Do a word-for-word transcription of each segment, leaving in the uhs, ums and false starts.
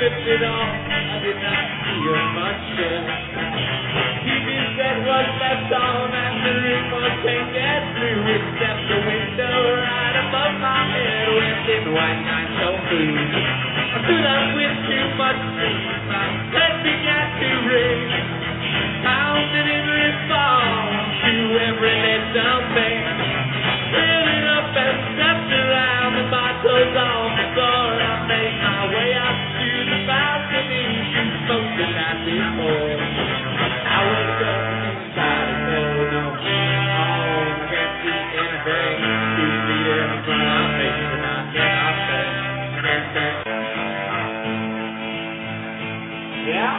flipped it off. I did not feel much shit. T V set was left on and the remote painted blue, except the window right above my head went in white night so blue. I stood up with too much sleep, my head began to ring, pounding in response to every little thing. Filling up and stepped around the bottles on the floor. I made my way up to the balcony to smoke the night before. I wake up inside and hell no. Oh, I can't see anything. Two feet in front of my face and I cannot stand. Can't stand. Yeah?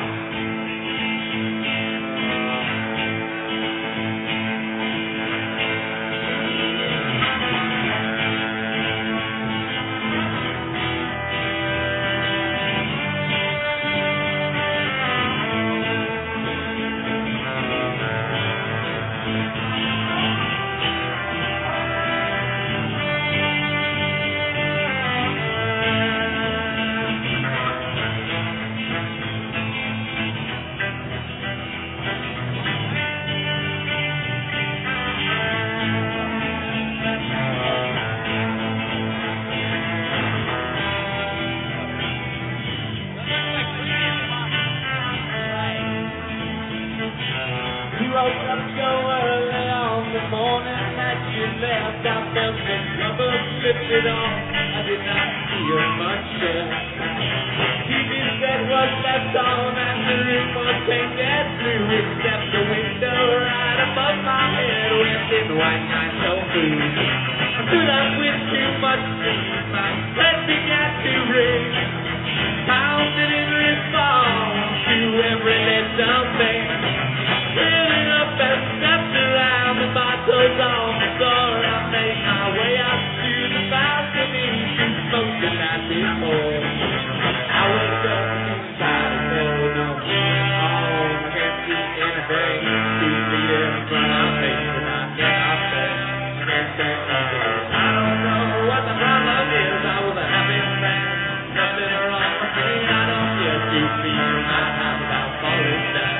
Woke up so early on the morning that you left. I felt the trouble lifted off. I did not feel much shit. T V set was left on and the remote painted blue, except the window right above my head went in white night so blue. I stood up with too much sleep, my head began to ring, pounding in response to every little thing. Filling up and stepped around the bottles on the floor. I made my way up to the balcony to smoke the night before. I wake up inside and hell no. Oh, I can't see anything. Two feet in front of my face and I cannot stand. Can't stand nothing. I don't know what the problem is. I was a happy man. Nothing wrong with me. I don't feel two feet in my house without falling down.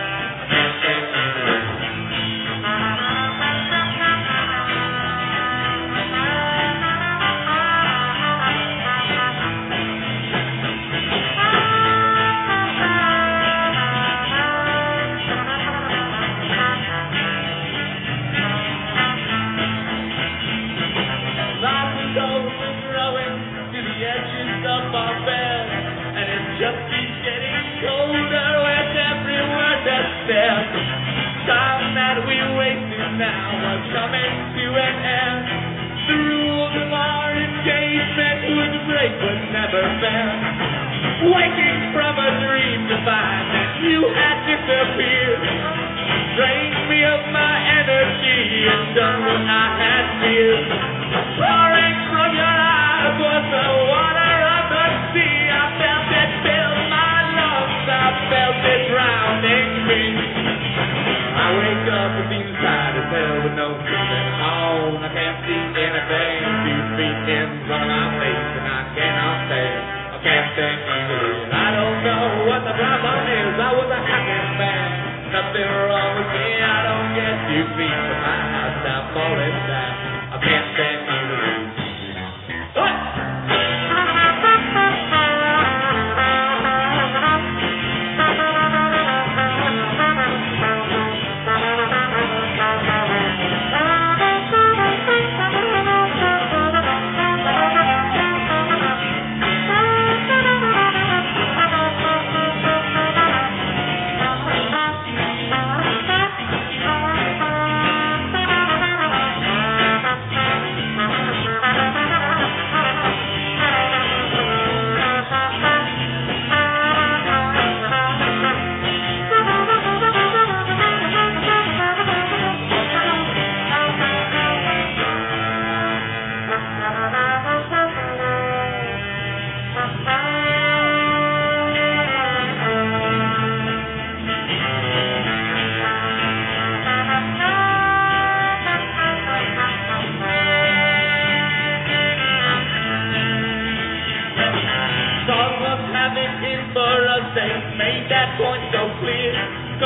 Just keeps getting colder with every word that's said. Time that we wasted now are coming to an end. The rules of our engagement would break but never bend. Waking from a dream to find that you had disappeared drained me of my energy and done what I had feared. Pouring from your eyes was the water of the sea. I felt it fill my lungs, I felt it drowning me. I wake up with inside as hell with no sleeping on. I can't see anything, two feet in front of my face and I cannot stand. I can't stand easily. I don't know what the problem is. I was a happy man. Nothing wrong with me. I don't get two feet from my house. I'm falling down. I can't stand easily. What?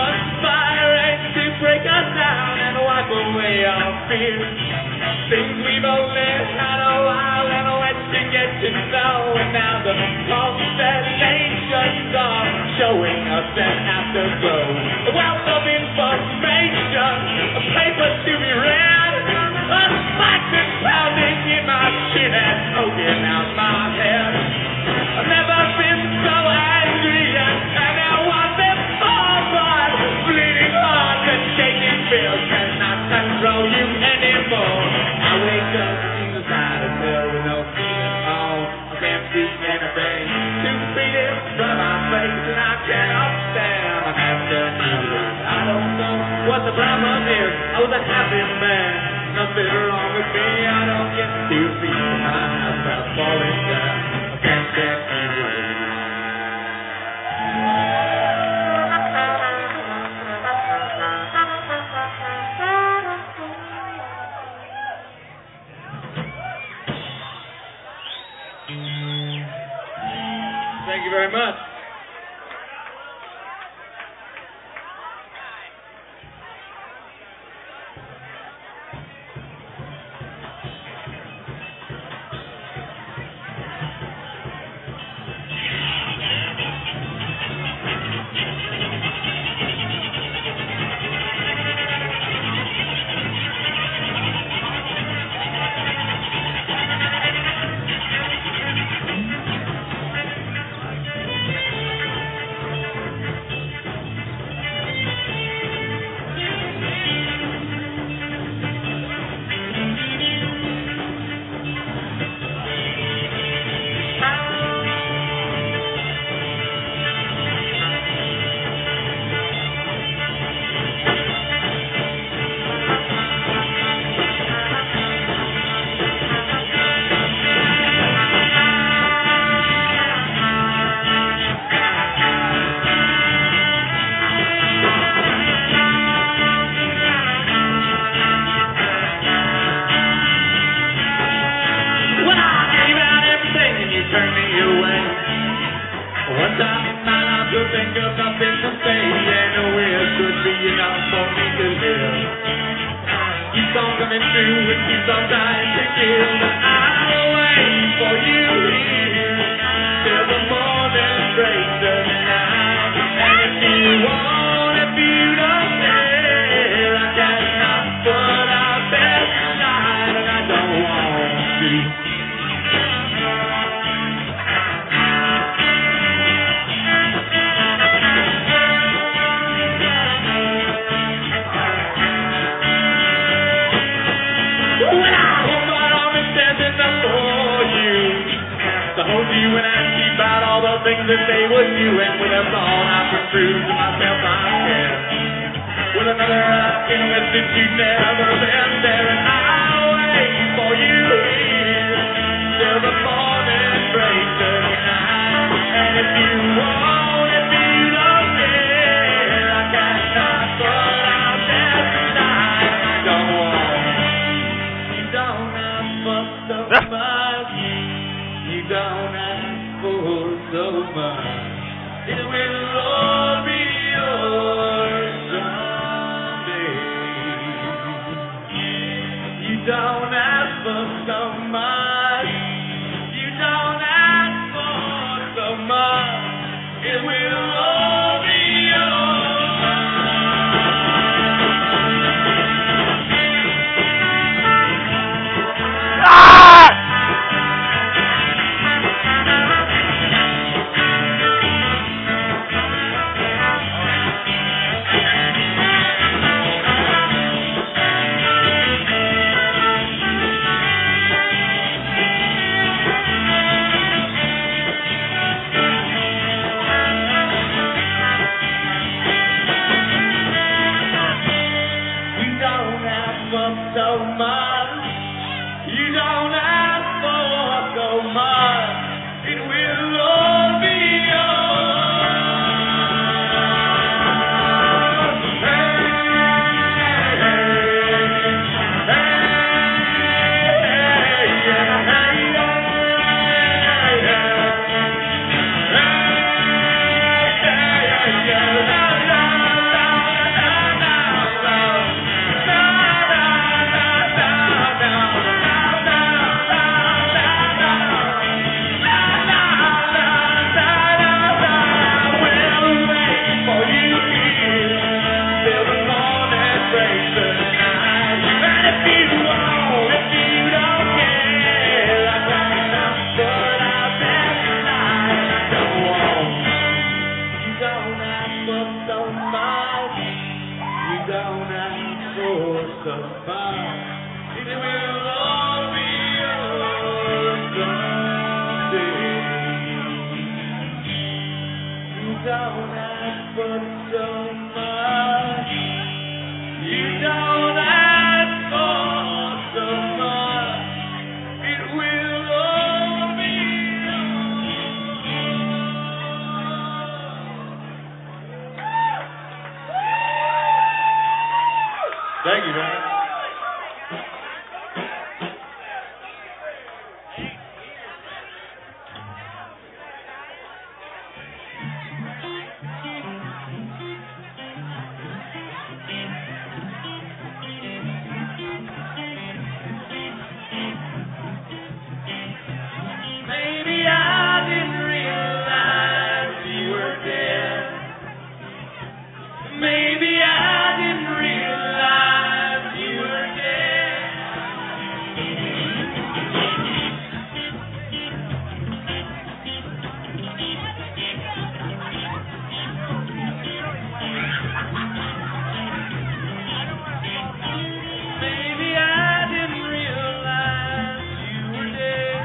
conspiring to break us down and wipe away our fears. Things we've only had a while and went to get to know, and now the constellations are showing us an afterglow. A wealth of information, a paper to be read, a spike that's pounding in my chin and poking out my head. I've never been so angry and, and I want them all, but bleeding heart and shaking fears cannot control you anymore. I wake up to the side of the with no feeling on. I can't see anything. Two feet in front of my face and I cannot stand. I have to do it. I don't know what the problem is. I was a happy man. Nothing wrong with me. I don't get two feet from my house without falling down. I can't get anywhere. Thank you very much. don't ask for somebody. It will all be yours someday. You don't ask for so much. You don't ask for so much. It will all be yours. Thank you, man. Maybe I didn't realize you were dead. Maybe I didn't realize you were dead. Maybe I didn't realize you were dead.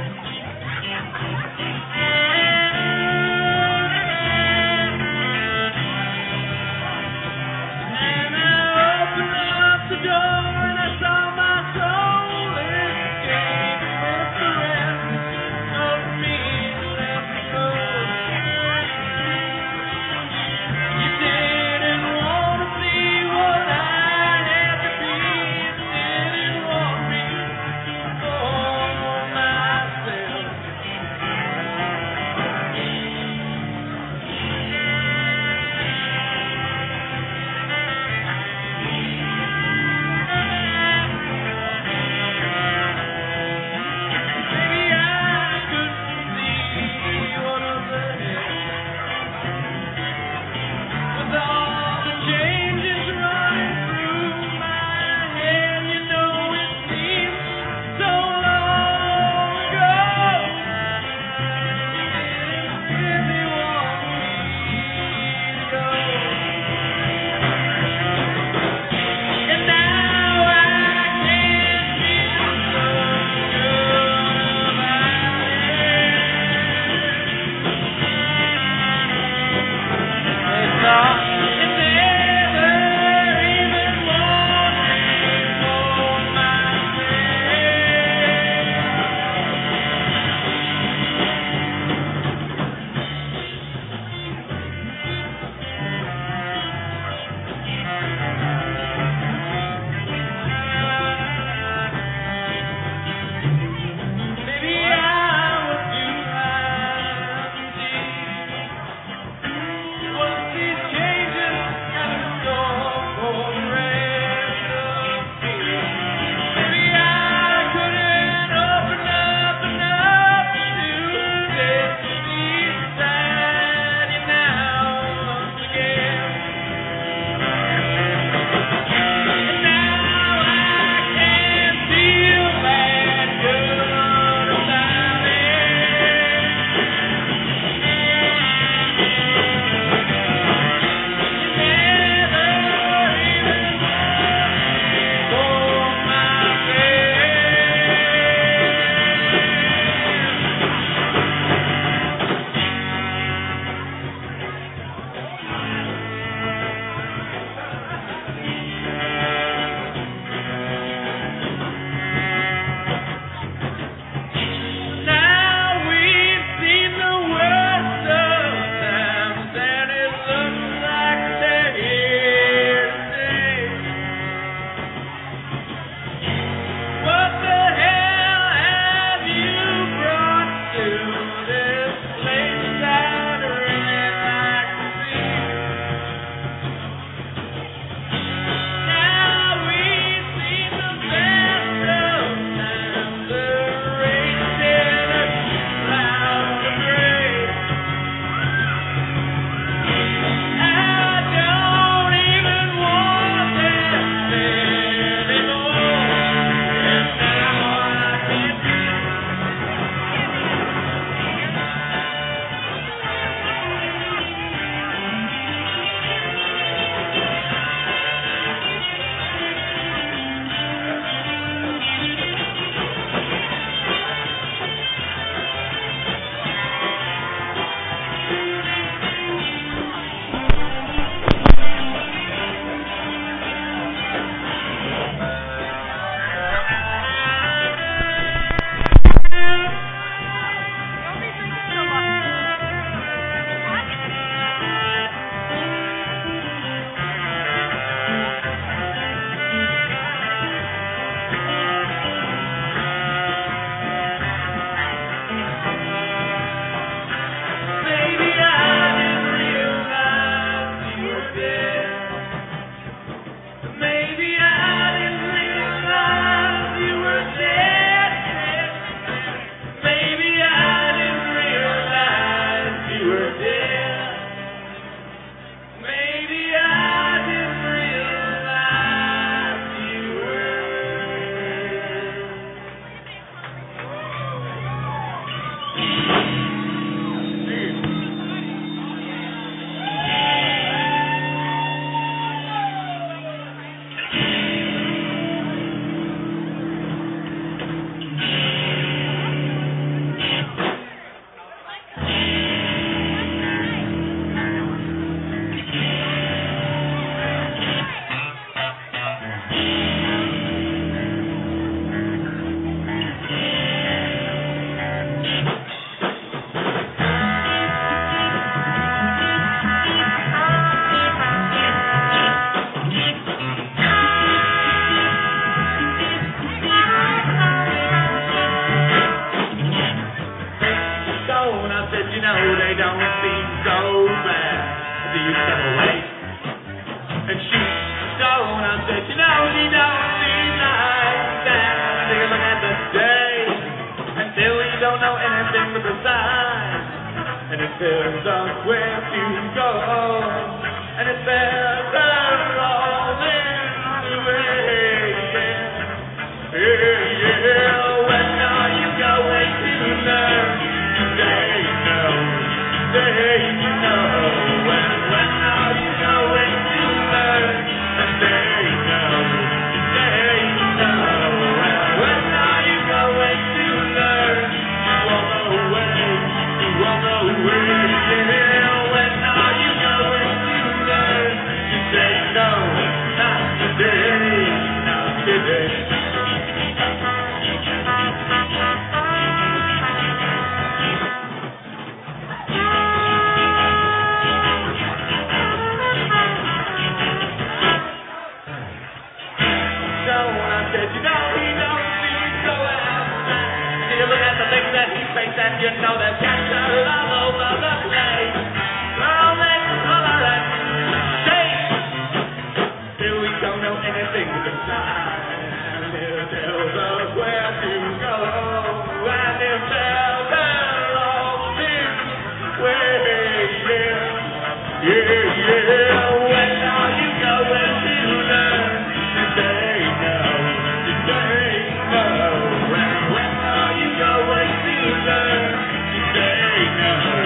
and shoot stone. I said, you know, you don't need like that. Living at the day, and still you don't know anything but the signs. And it tells us where to go, and it says they're all in the way. Yeah, yeah. When are you going to learn? They know, they know. When, when are you going to learn? And they know, they know. When, when are you going to learn? You on the way, you on the way. Yeah. When are you going to learn? You say no, not today, not today. And you know there's cancer all over the place. All this color and shape. Still we don't know anything but the time. It tells us where to go. And it tells us all this way. Yeah, yeah, yeah. When are you going to learn? Today, no. Today, no. When, when are you going to learn? Today, no.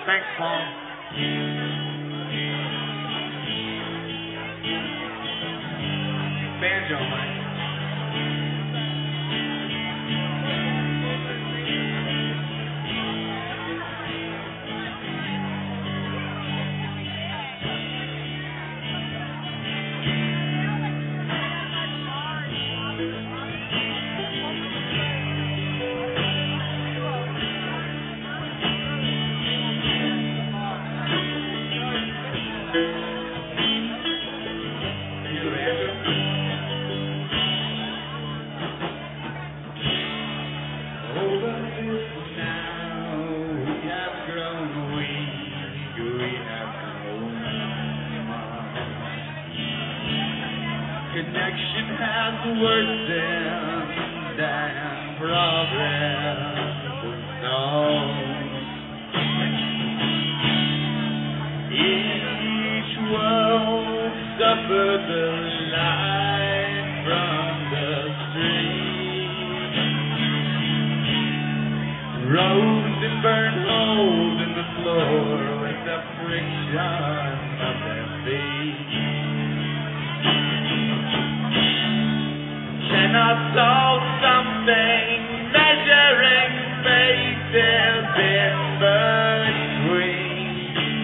Thanks, Paul. Banjo, Mike. Connection has worsened and progress is known. Each world suffered the light from the street. Rose and burned holes in the floor with the friction of their feet. Cannot solve something, measuring spaces in between.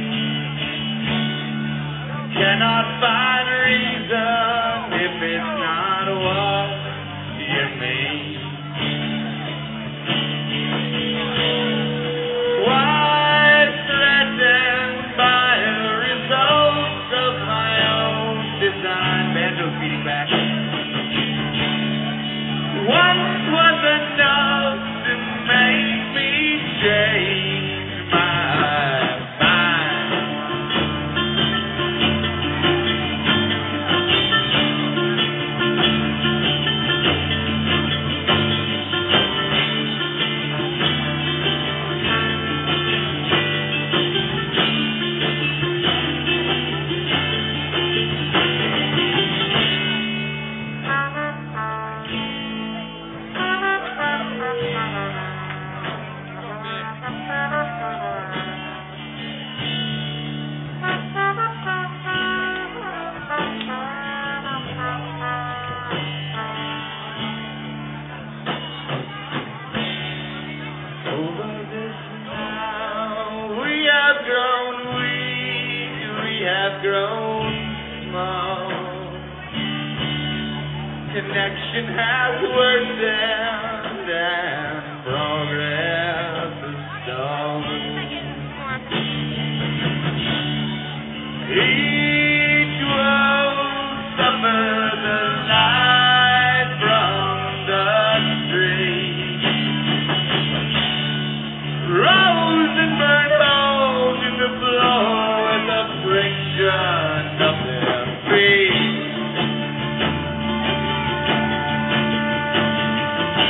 Cannot find reason if it's not what you mean. Why threatened by the results of my own design? Banjo feeding back. Once was enough to make me change my mind. Grown small. Connection has worsened and progress is stalled. Each world suffers the light from the street. Rose and burned holes in the floor with the friction of their feet.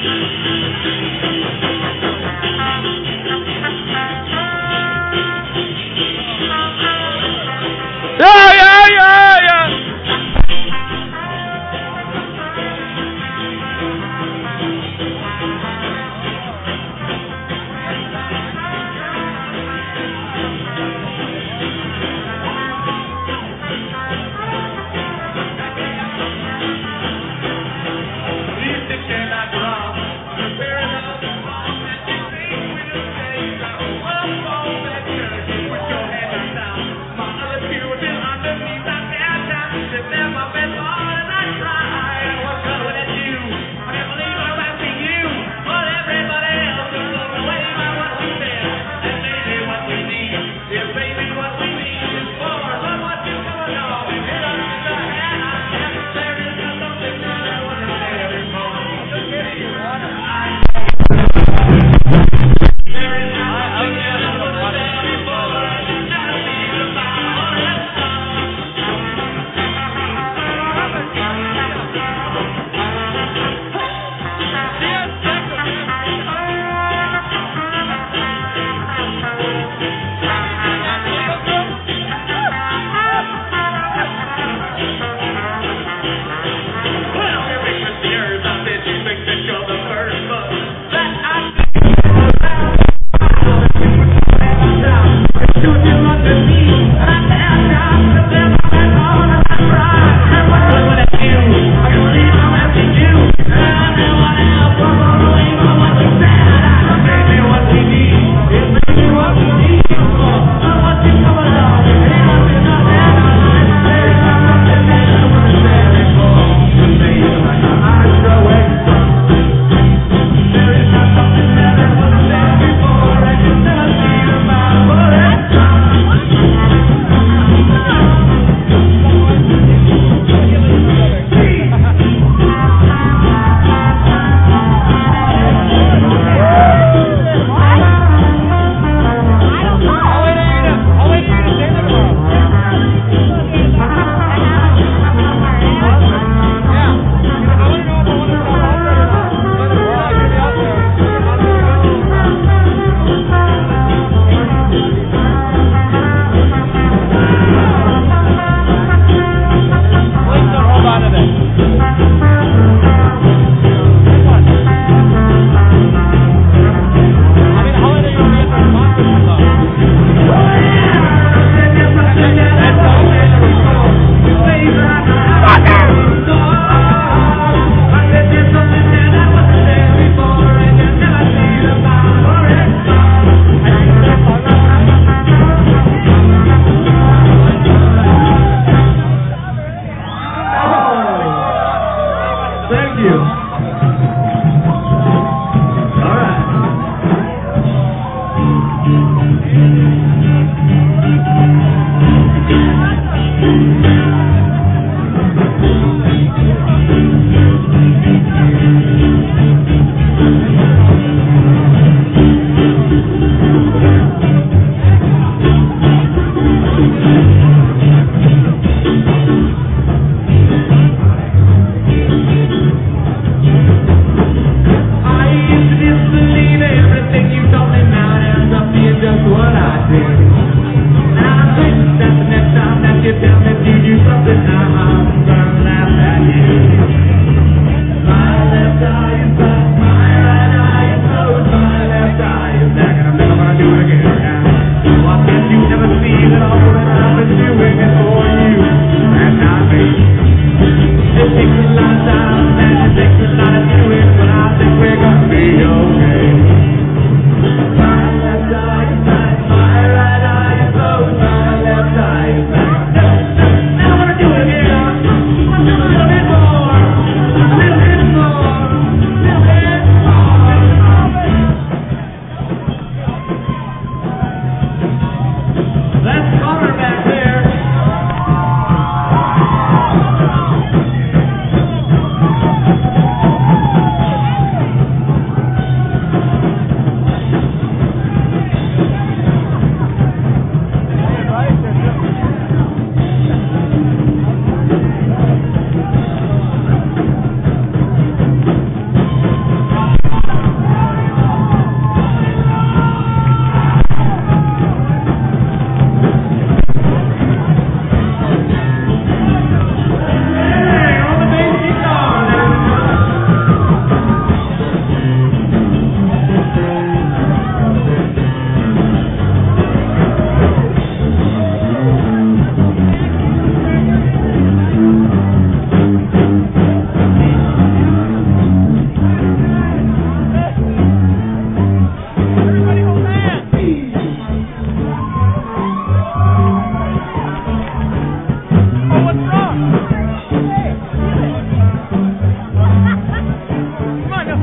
Yeah, yeah, yeah, yeah.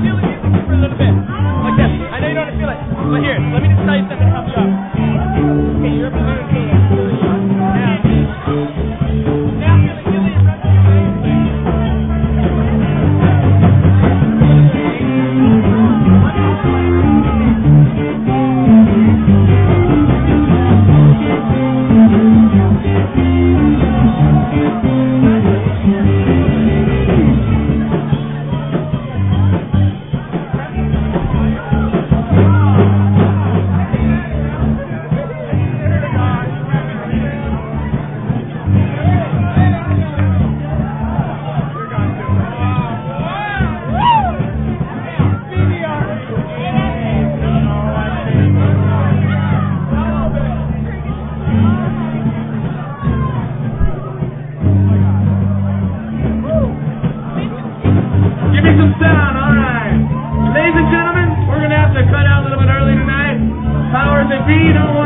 feel the music for a little bit. Like this. I know you don't want to feel it. But here, let me just tell you something to help you out. Okay, you're up here. Now. Now feel it. Feel it. Run to your face. Give me some sound, alright. Ladies and gentlemen, we're going to have to cut out a little bit early tonight. Powers that be don't want